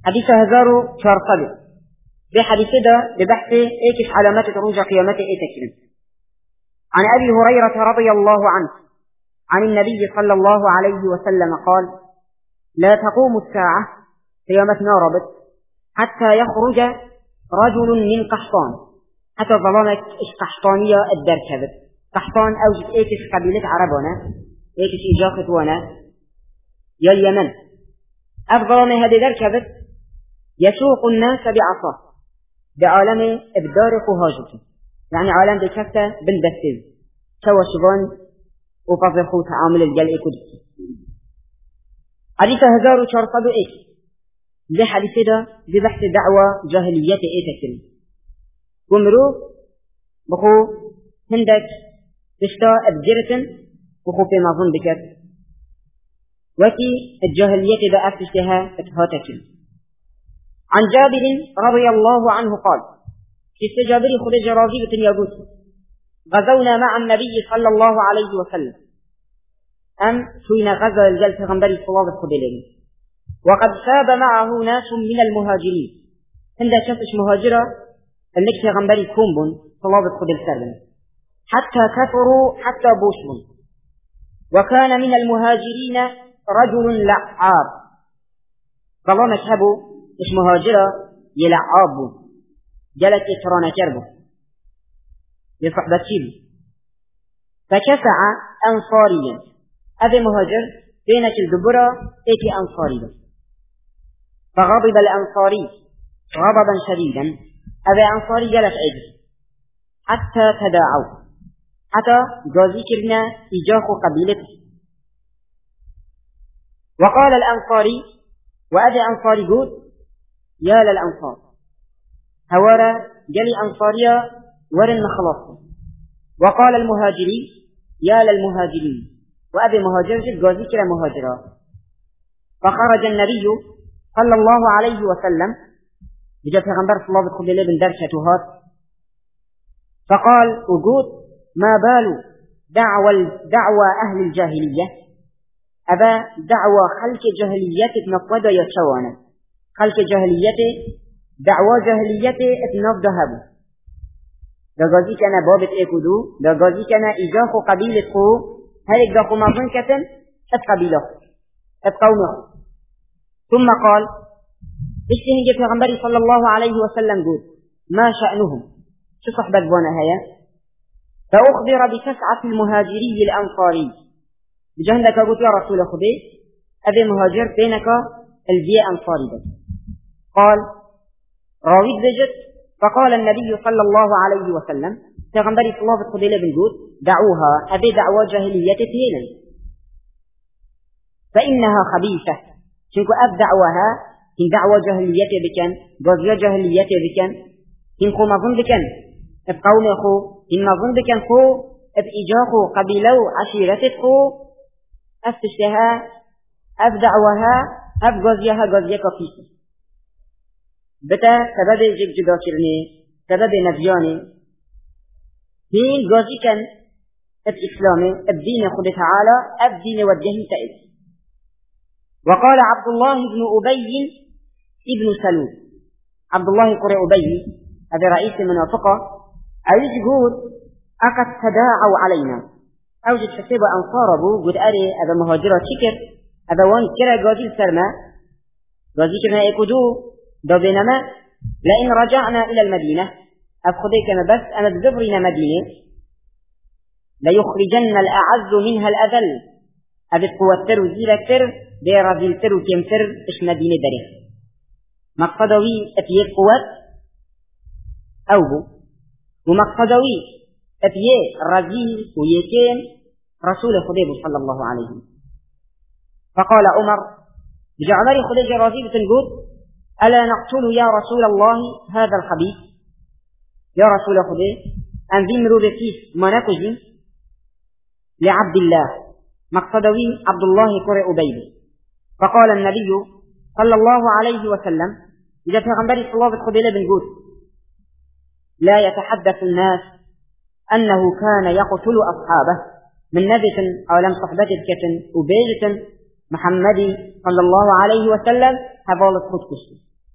حديث هزارو شارقل بحديث ده ببحث ايكش علامات رجع قيامته ايتكلم. عن أبي هريرة رضي الله عنه عن النبي صلى الله عليه وسلم قال: لا تقوم الساعة قيامتنا ربط حتى يخرج رجل من قحطان. حتى ظلامك إش قحطانية الدركبت قحطان أوجد إيكش قبيلة عربنا إيكش إجاقة وانا يا اليمن. أفضل هذه دركبت يسوق الناس بعصاه بعالم إبدار قهاجته، يعني عالم بكفة بالبسيز سوى شبان وفضخو تعامل الجلء كدسي. حديث هزار وشارصد إيش زي حديث ده ببحث دعوة جاهلية إيتكل ومرو بخو هندك تشتاء بجرة وخو في مظن بكت وكي الجاهلية ده أفتشتها اتهاتكل. عن جابر رضي الله عنه قال: في جابر خرج راغبة يقول: غزونا مع النبي صلى الله عليه وسلم شوين غزا الجلس غنبري صلاب الخدلين، وقد ساب معه ناس من المهاجرين. عند شخص مهاجرة النكس غنبري كومبون صلاب الخدل سلم حتى كثروا حتى بوشون. وكان من المهاجرين رجل لعاب طالما شابوا مش مهاجرة يلعابوا جلت يترانا كربه لصحبة شيبه فكسع أنصاريا. هذا مهاجر بينك الدبرة إيكي أنصاريا. فغضب الأنصاري غضبا شديدا. هذا أنصاري جلت عجل حتى تداعوا حتى جازي كرنا إجاخوا قبيلته. وقال الأنصاري وأذي أنصاري قول: يا للأنصار هوارا جلي أنصاريا ورن خلاص. وقال المهاجري: يا للمهاجرين وأبي مهاجر جازي كلا مهاجرا. فخرج النبي صلى الله عليه وسلم بجاء پیغمبر صلى الله عليه وسلم من درشتهات فقال: وجود ما بال دعوى أهل الجاهلية. أبا دعوى خلق جاهلية نفض يتشوانا خلق جاهلية دعوى جاهلية اتنفض هبو دغازي كان بابت ايكودو دغازي كان اجاخو قبيلة خو هيك داخو مظن كتن اتقبيله اتقومه. ثم قال: اشتهن جي پیغمبري صلى الله عليه وسلم قول: ما شأنهم شو صحبت بوانا هيا؟ فأخبر بتسعة المهاجري الأنصاري بجهندك قلت: يا رسول خدي أبي مهاجر بينك البيئة أنصاري بك. قال: راويد بجد. فقال النبي صلى الله عليه وسلم پیغمبري صلى الله عليه وسلم بنقول: دعوها أبي دعوة جاهلية تينا فإنها خبيثة. شنكو أب دعوها إن دعوة جاهلية بكن قضية جاهلية بكن إن خو مظن بكن بقوم خو إن مظن بكن خو بإجاخو قبيلو عشيرتك خو أفتشتها أب دعوها أب قضيها قضية كفيسة بتا سبب جد جدا كرني سبب نبياني هين قاضي كان الإسلامي الدين خد تعالى الدين والدين تأذ. وقال عبد الله بن أبي ابن سلول عبد الله قرئ أبي هذا رئيس المنافقة عايز يقول: أقد تداعوا علينا أوجد حسيب أنصاره قد أري هذا مهاجرة شكر هذا وان كرا قاضي السرمى قاضي كرنا يكدو دو بينما لئن رجعنا إلى المدينة أفخذيك بس أنا بذبرنا مدينة ليخرجن الأعز منها الأذل أبت قوة وزيلة تر بيرازيل تر وكيم تر إش مدينة دريخ مقصدوي أتيه قوة أوبو ومقصدوي أتيه رزيل ويكين رسول خديب صلى الله عليه وسلم. فقال عمر بجعمري خديج رزيل تنقود: ألا نقتل يا رسول الله هذا الخبيث؟ يا رسول خديج أنزل ربكيس ما نكجي لعبد الله مقصدوي عبد الله قرئ أبي. فقال النبي صلى الله عليه وسلم إذا پیغمبر صلى الله عليه وسلم بنقول: لا يتحدث الناس أنه كان يقتل أصحابه من نبت أو لم صحبة كتن وبيجة محمد صلى الله عليه وسلم هذول الخدكش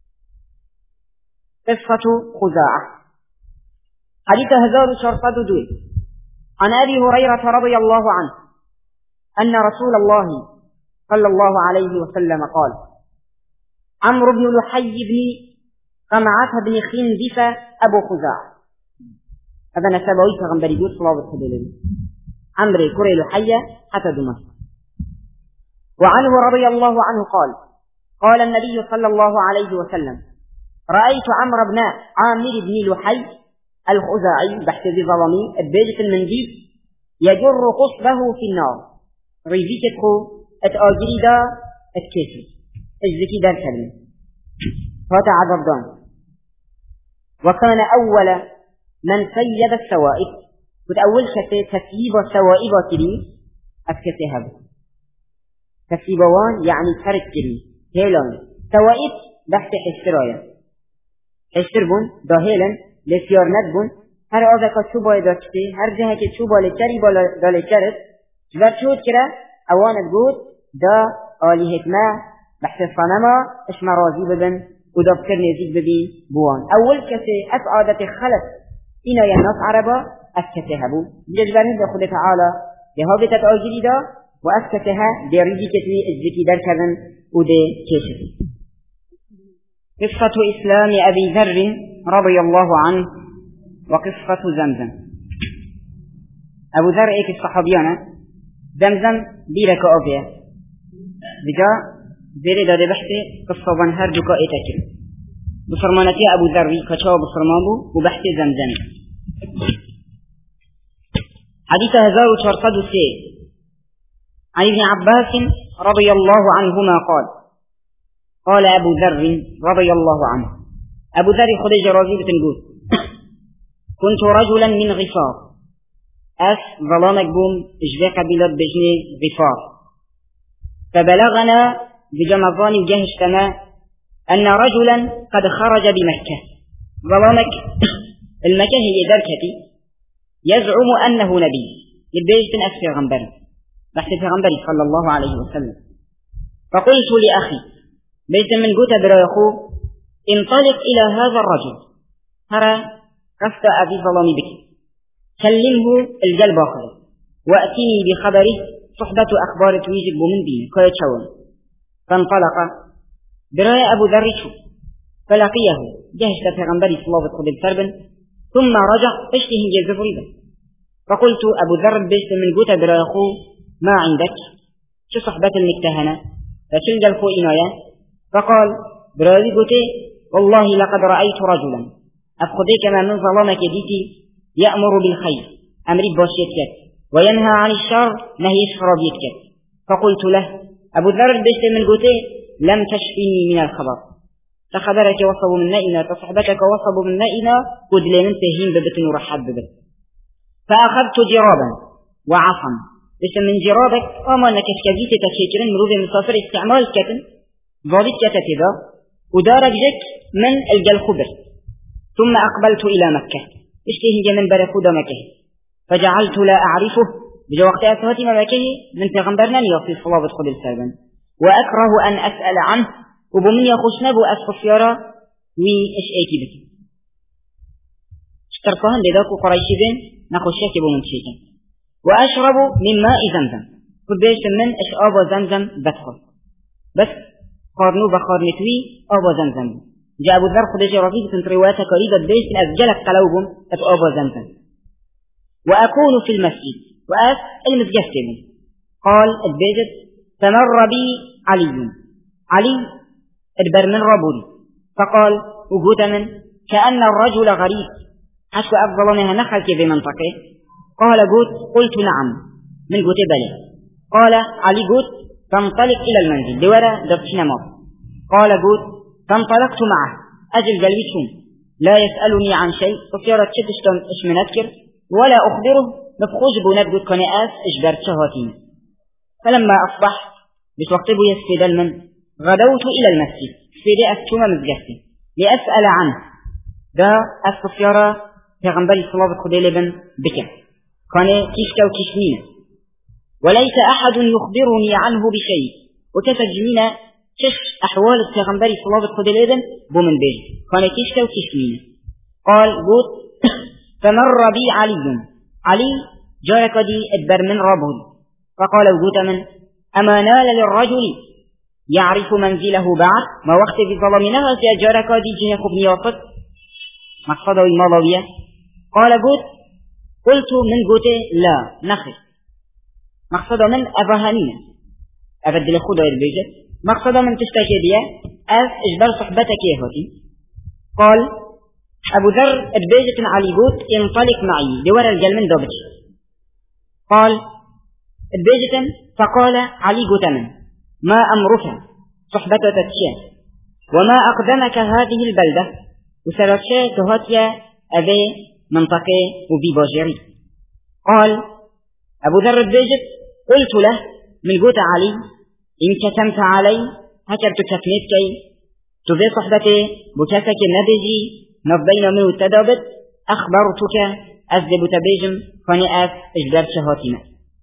قصة خزاعة. حديث هزار شرطة دوي عن أبي هريرة رضي الله عنه أن رسول الله صلى الله عليه وسلم قال: عمرو بن لحي بن قمعة بن خندفة أبو خزاعة. هذا نسبوي فغنبري جود صلابة خدلين عمرو كري لحية حتى دمشق. وعنه رضي الله عنه قال النبي صلى الله عليه وسلم: رأيت عمرو بن عامر بن لحي الخزاعي بحث ذي ظلمي البيجة المنجيب يجر قصبه في النار. ريزيكتكو اتآجري دا اتكيسي اجزكي دا الكلمة فاتا عذردان. وكان أول من سيد السوائب وتأول تسييب السوائب كريم أتكسيها تسيبوان يعني فرق كريم هيلان سوائب بحث حشرايا حشربون دا هيلان لسيار ندبون هر آوكا چوبا داشته هر جهة که چوبا لچری دا لچرد ورشود كرا اوانت قود دا آلي هتما بحث الصنما اش مرازي بدن ودا بكر نزيد ببين بوان. اول كسي افعادة خلف انا يناس عربا اسكتها بو بججبانه دا خود تعالى لهابتت آجري دا واسكتها دي ريجي كتوي الزكي در كذن ودي كيشتي. قصة اسلام ابي ذر رضي الله عنه وقصة زمزم. ابو ذر ايك الصحابيانه زمزم بيرك أوبيا بجا زيري داده بحثي قصة هر دكا ايتاكر بفرمانتي أبو ذري كتاب بفرمانبو وبحثي زمزم. حديث 1403 عن ابن عباس رضي الله عنهما قال أبو ذر رضي الله عنه أبو ذر خديج رازي بتنقول: كنت رجلا من غفار ظلامك بوم اجباء قبيلات بجني غفار. فبلغنا بجمضان وجهش تما أن رجلا قد خرج بمكة. ظلامك المكة هي دركتي يزعم أنه نبي يبيج تنأس في غنبري بحث في غنبري صلى الله عليه وسلم. فقلت لأخي بيت من قوت برايخو: انطلق إلى هذا الرجل ترى قفت أبي ظلامي بك كلمه الجلب آخر وأتني بخبره صحبة أخبار تويجب من دين كيتشون. فانطلق براية أبو ذر فلقيه جهشت في غنبري صلى الله عليه وسلم ثم رجع اشته جيز فريدا. فقلت أبو ذر بيشت من قوت برايخو: ما عندك شو صحبة المكتهنة فشلج الخو إنايا. فقال برايي قوتي: والله لقد رأيت رجلا أفخذيك ما من ظلامك ديتي يأمر بالخير أمري باشيتك وينهى عن الشر نهي شرابيتك. فقلت له أبو ذر بيشت من قوتي: لم تشفيني من الخبر فخبرك وصبوا من نائنا فصحبتك وصبوا من نائنا قد لمن تهين ببتن ورحب ببت. فأخذت جرابا وعصا بيشت من جرابك أما أنك اشكزيت تشكرا مروض المسافر استعمال كتن ضابط كتتذا ودارك جك من الجل خبر. ثم أقبلت إلى مكة اشتهي من بركود مكة فجعلت لا أعرفه بجوقت أسواتي مكة من تغنبرنا يصي صلابة خد السابن وأكره أن أسأل عنه وبمن يخشنب أسفسيارا وإش أيكي بك اشتركوهن لذاك قريشي بين نخشاك بمن شيكا. وأشرب من ماء زمزم قد بيش من إش آبا زمزم بدخل بس قارنو بخارنتوي آبا زمزم. جاء أبو ذر خديجة رفيق كنت رواياتها قريبة بيش من أسجلك قلوبهم أبا زمزم. وأكون في المسجد وأس المسجد قال البيجت: فمر بي علي أدبر من ربولي فقال وجود من كأن الرجل غريب حتى أفضل منها نخل في منطقه. قال قلت نعم من قلت بلي. قال علي فانطلق إلى المنزل دورة دفتنا مر. قال فانطلقت معه أجل جلبتهم لا يسألني عن شيء فصيرت شدشتم إش من أذكر ولا أخبره نفخوش بنبقى كنئاس إجبرت شهاتين. فلما أصبح بتوقتبه يسفيد المن غدوت إلى المسجد سفيدي أسكوما مزجحتي لأسأل عنه دا أسفيارة في غنبري صلابة خديلي بن بكا كان كيشكا وكيشنين وليس أحد يخبرني عنه بشيء وكفى جمينا كش أحوال التغنبري صلابة خد الإذن بومن بيج كان كيشتا وكيشمين. قال قلت فمر بي علي جارك دي ادبر من ربه فقال وقوت من أما نال للرجل يعرف منزله بعد ما وقت في ظلمناها في جارك دي جنة خبني وقت مقصده المضوية. قال قلت من قلت لا نخي مقصده من أفهانية أبدل خدا البيجة مقصده من تشتكي دي إجبر صحبتك يهوتي. قال أبو ذر البيجة علي قلت انطلق معي لورا الجل من دوبتي. قال البيجة فقال علي قلت من ما أمرك صحبتك تتشاه وما أقدمك هذه البلدة وسرتشاه تهاتيا أبي منطقة وبي باجري. قال أبو ذر البيجة قلت له من قلت علي إن كتمت علي هكذا تكتمت كي تبي صحبتي بكتك النبيجي نفبين منه التدابت أخبرتك أزدب تبيجم فنئات إجدار شهاتنا.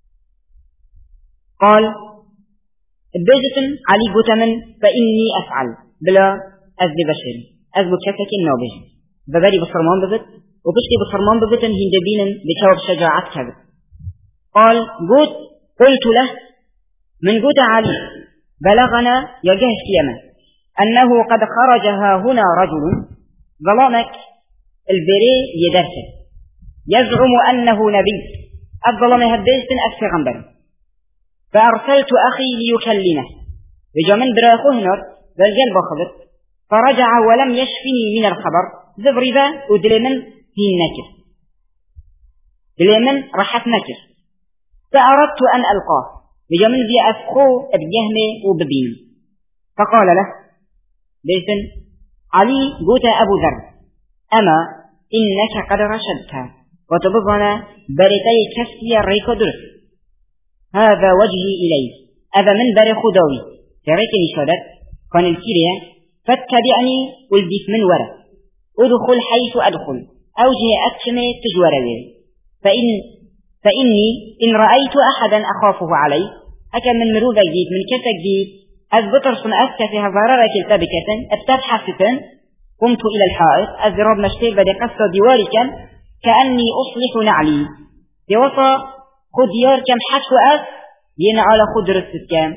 قال البيجة علي قتمن فإني أفعل بلا أزدب شر أزدب كتك النبيجي ببالي بصرمان ببت وبشتي بصرمان ببت هندبين بكواب شجاعات كبت. قال قلت له من قلت علي بلغنا يجهش كيما أنه قد خرجها هنا رجل ظلامك البري يدرسه يزعم أنه نبي الظلام هديستن أفغنبر فأرسلت أخي ليكلمه رجع من براخه هنا بالقلب خبر فرجع ولم يشفني من الخبر ذبربا ودلمن في النكر دلمن رحت نكر فأردت أن ألقاه رجع من ذي أفخو بجهمه وببين فقال له بيسن علي قلت أبو ذر أما إنك قد رشدت وتبضنا بريتي كسي الريك درس هذا وجهي إليك أبا من بر خداوي تريكني شدت كان الكريا فاتبعني والديك من وراء ادخل حيث أدخل أوجه أكشمي تجوروي فإني إن رأيت أحدا أخافه علي أكا من مروبة جيد من كتك جيد أذبطر صنعتك في هزارك التابكة أبتبحثة قمت إلى الحائط أذرب مشتيب بدي قصة ديواري كأني أصلح نعلي في وصى خد ديار كم حشو ينا على خد رست كم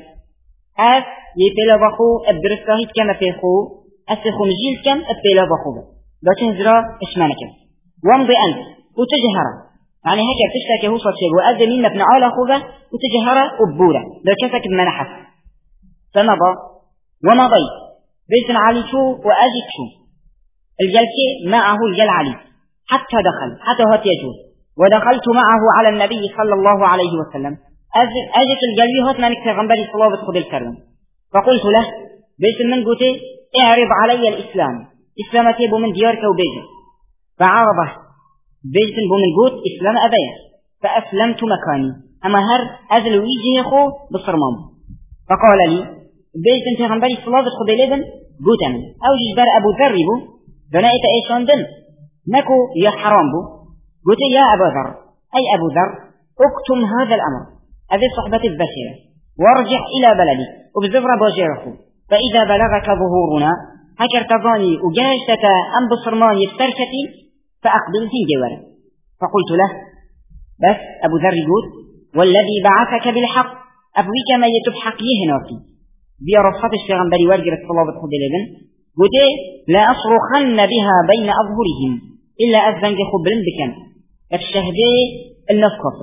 يبلا بخو أبدرسكاهيت كم أفيخو أسخو مجيل كم أبلا بخو لكن زرا إشمانك وامضي أنت وتجهر يعني هكا بتشتكي هو صوت شيء وأذى منا ابن على خوبة وتجهر وبورة لكفك بمنحف فمضى ومضي بيسن علي شو وأجد شو الجلكي معه الجل علي حتى هات يجوز ودخلت معه على النبي صلى الله عليه وسلم أجت الجلبي هات ما نكتر غنبري صلابة خذ الكرم فقلت له بيسن من قلت اعرض علي الإسلام إسلامتي بو من ديارك وبيجي فعرضه بيسن بو من قلت إسلام أبيه فأسلمت مكاني أما هر أزل ويجي خو بصرمام فقال لي بيسن تغنبري صلابة خذ الإذن قلت أنا أو جبار أبو ذر بو دنائت إيشان دن نكو يا حرام بو قلت يا أبو ذر أي أبو ذر اكتم هذا الأمر هذه صحبة البشرة وارجع إلى بلدي وبزفر باجره فإذا بلغك ظهورنا هكر تظاني وجاشتك أم بصرمان يفتركتي فأقبل في جواره فقلت له بس أبو ذر يقول والذي بعثك بالحق أبويك ما يتبحق يهناكي بيرفضش في غنبري والجرة صلابة خد الابن قلت لا أصرخن بها بين أظهرهم إلا أذنك خبرن بكم الشهدي النفقص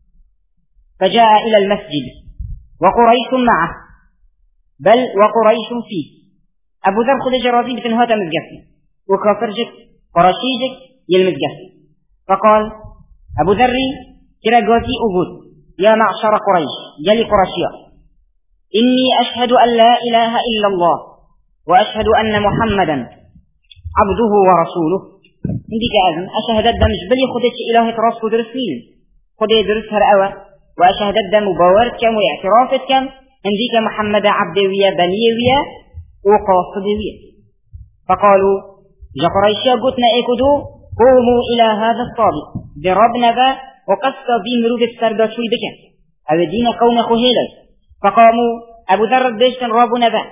فجاء إلى المسجد وقريش معه بل وقريش فيه أبو ذر خد جرازي بتنهات مزقفي وكافرجك قرشيجك يلمزقف فقال أبو ذر كراجاتي أقول يا معشر قريش جلي قرشيا إني أشهد أن لا إله إلا الله وأشهد أن محمدا عبده ورسوله عندك أذن أشهد الدم جبلي خدت إلهي تراسك درسين خدي درس هرأوة وأشهد الدم مباورت كم واعترافت كم عندك محمد عبدوية بنيوية وقاصدوية فقالوا جقريشيا قتنا إيكدو قوموا إلى هذا الصابق ضربنا ذا وقصة بمروف السرداشوي بك أو دين قوم خهيلة فقاموا أبو ذر بيشتن رابنا ذا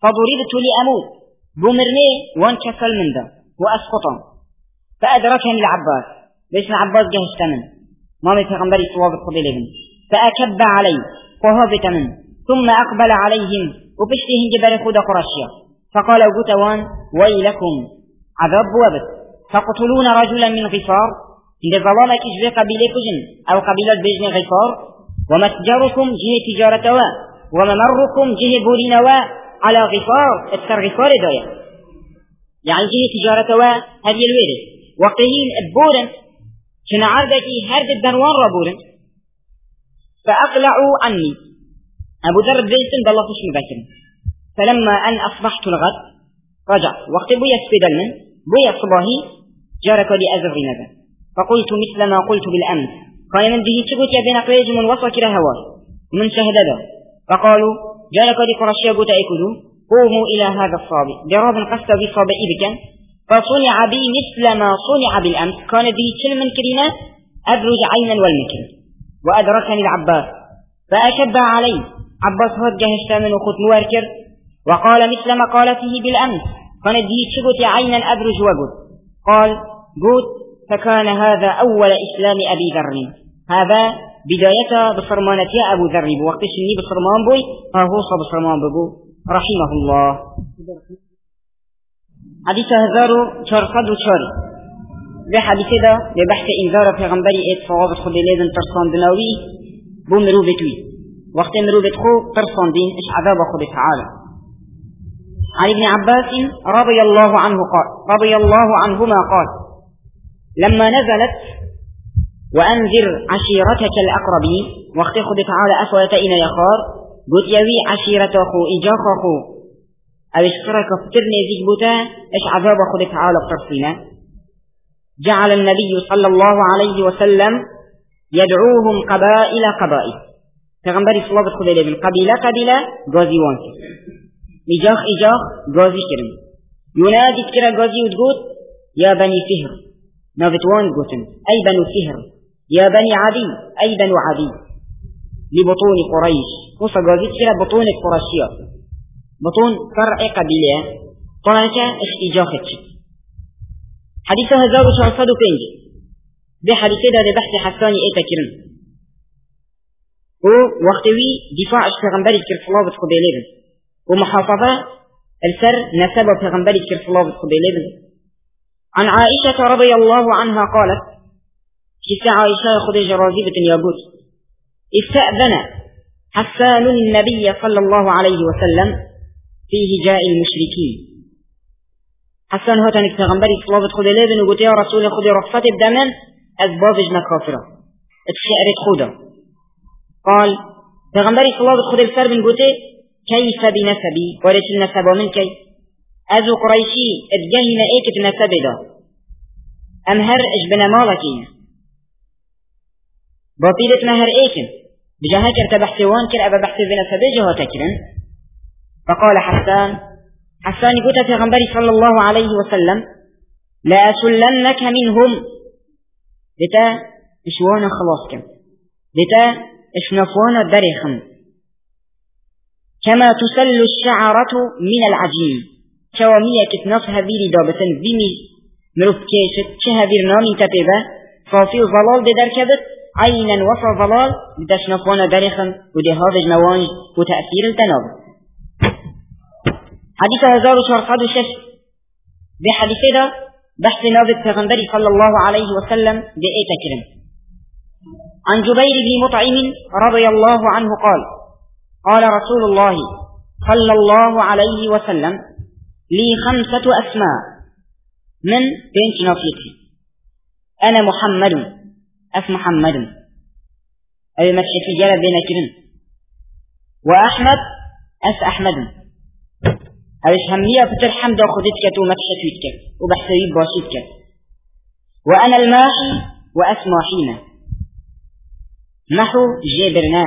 فضربت لأموت بمرني وانكسل من ده وأسقطا فأدركني العباس ليش العباس جهشت من ما بيغمبري صواب القبيل فأكب علي وهبت من ثم أقبل عليهم وبشتهم جبال خود قرشيا فقال قتوان ويلكم عذاب وابد فقتلون رجلا من غفار إن ظلالك جبال قبيلة جن أو قبيلة بيجن غفار ومتجركم جه تجارة وممركم جه بولين على غفار اكثر غفار دايا يعني جه تجارة هذه الويرة وقيل بورن كنا عردتي هرد الدنوان ربورن فأقلعوا عني أبو ذر بيتن بالله فش مبكر فلما أن أصبحت الغد رجع وقت بويا سبيدلن بويا صباهي جارك لي أزر نذا فقلت مثل ما قلت بالأمس قال من به تقول يا بين قريج من وصلك لهواه ومن شهدده فقالوا جارك لي قرشيا قلت أيكدوا قوموا إلى هذا الصابي جراب قصد بصابئ بك فصنع بي مثل ما صنع بالأمس كان به تل من كريمة أدرج عينا والمكر وأدركني العباس فأشب علي عباس هدجه الشامن وخط مواركر وقال مثل ما قالته بالأمس كان به تشبت عينا أدرج وقل قال قلت فكان هذا أول إسلام أبي ذر هذا بداية بصرمانة يا أبو ذر بوقت شني بصرمان بوي فهو بصرمان بو رحمه الله حديث هزارو شرقد وشاري ذي حديث ده لبحث إنذار في غنبري إيد صواب خد لازم ترصان دناوي بو مروبتوي وقت مروبتخو ترصان دين إش عذاب خد تعالى عن ابن عباس رضي الله عنهما قال لما نزلت وأنذر عشيرتك الأقربين وقت خد تعالى أفواتئنا يخار قلت يوي عشيرتك إجاخك أو اشترك فترني زيجبتا إش عذاب خد تعالى بترصينا جعل النبي صلى الله عليه وسلم يدعوهم قبائل فغنبري صلى الله عليه وسلم قبيلة غازي وانك إجاخ غازي كرم ينادي كرا غازي وتقول يا بني فهر نابتوان قوتن أي بنو فهر يا بني عدي أي بنو عدي لبطون قريش وصا غازي كرا بطون قرشية بطون فرع قبيلة طلعك إجاخك حديث هزار وشعصد وبينجي بحديث ده بحث حساني كرن ووقتوي دفاع الشيغنبري كرفلاوة قبيلين ومحافظة السر نسبة الشيغنبري كرفلاوة قبيلين عن عائشة رضي الله عنها قالت كيف عائشة خديجة راضية يقول استأذن حسان النبي صلى الله عليه وسلم في هجاء المشركين حسان هو تاني الشيغنبري كرفلاوة قبيلين وقلت يا رسول خدي رفضت بدمن أسبابج مكافرة اتشعرت خودا قال پیغمبر صلی الله علیه و سلم گوته كيف بنسبي ورث النسب من كي ازو قريشي اتجهنا ايكت نسب دا امهر اجبنا مالكين باطيلت مهر ايكن بجاها كرت بحثوان كر ابا بحث بنسبه جها تكرن فقال حسان قوته پیغمبر صلى الله عليه وسلم لا أسلنك منهم لتا اشوانا خلاص كم لتا اشنفوانا دريخم كما تسل الشعرة من العجين شوامية كتناف هذيري دابتن بيمي مروف كيشت شهذير نامي تبيبا صافي ظلال بدر كبت عينا وفى ظلال لتشنفوانا دريخم ودي هذا جنوانج وتأثير التناب حديث هزار شرقاد شش بحديث ده بحث نابت پیغمبری صلى الله عليه وسلم بأي تكرم عن جبير بن مطعم رضي الله عنه قال رسول الله صلى الله عليه وسلم لي 5 أسماء من بنت نافيتي أنا محمد محمد أي مسح في جلب بين كرم وأحمد أحمد أي شمية فتر حمد وخدتك ومسح فيتك وبحثي باشيتك وأنا الماحي وأسماحينا محو جبرنا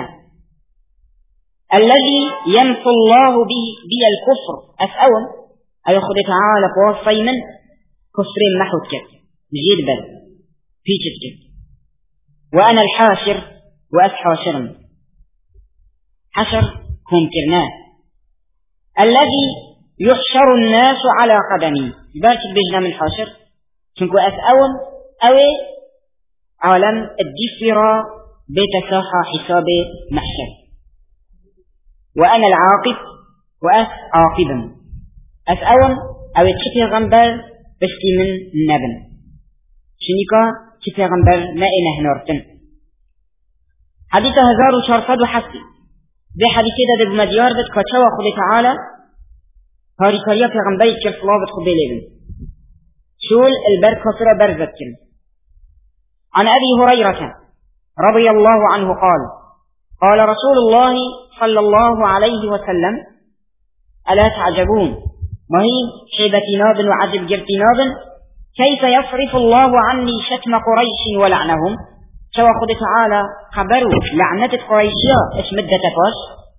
الذي يمحو الله بي الكفر أسأوم أي خد تعالى قوصي من كفر محوتك جدبا فيتك وأنا الحاشر وأسحاشر حشر هم كرناه الذي يحشر الناس على قدمي بارك بيجنا من حاشر شنكو أسأون أوي عالم الدفرة بتساحة حساب محشر وأنا العاقب وأس عاقبا أسأون أوي تشفي غنبر بشتي من النبن شنكا تشفي غنبر ما إنه نورتن حديث 1400 دي حديثي ده بمديار بد كتشوى خد تعالى هاري كاريا في غنبري كيف الله بتخبي لبن شول البركة فرى برزت عن أبي هريرة رضي الله عنه قال رسول الله صلى الله عليه وسلم ألا تعجبون ما هي شيبة ناب وعجب جرت ناب كيف يصرف الله عني شتم قريش ولعنهم شو خد تعالى خبروا لعنة قريشية ايش مدة فاش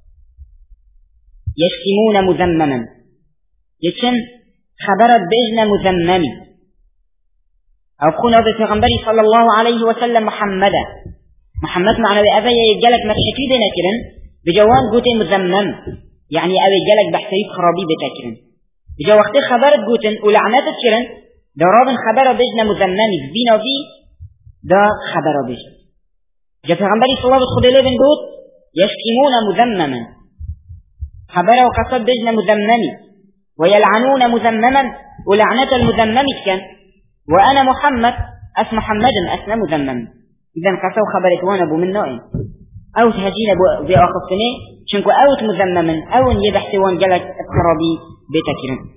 يشتمون مذمما يتشن خبرت بإذن مذممي أو كنا بفغنبري صلى الله عليه وسلم محمد معنى بأبي يجلك مرشكي بنا كرن بجوان قوتي مذمم يعني أبي يجلك بحسيب خرابي بتكرن بجو وقت خبرت قوتن ولعنات كرن دراب خبر بإذن مذممي بينا بي دا خبر بإذن جاء فغنبري صلى الله عليه وسلم قوت يشتمون مذمما خبر وقصد بإذن مذممي ويلعنون مذمما ولعنة المذمم كان وأنا محمد اسم محمد أسمى مذمم إذن قصوا خبرت وانا بو من نوعين أو تهجين بأخصني شنكو أوت مذمما أو يبحث وان جلت الخرابي بتكرم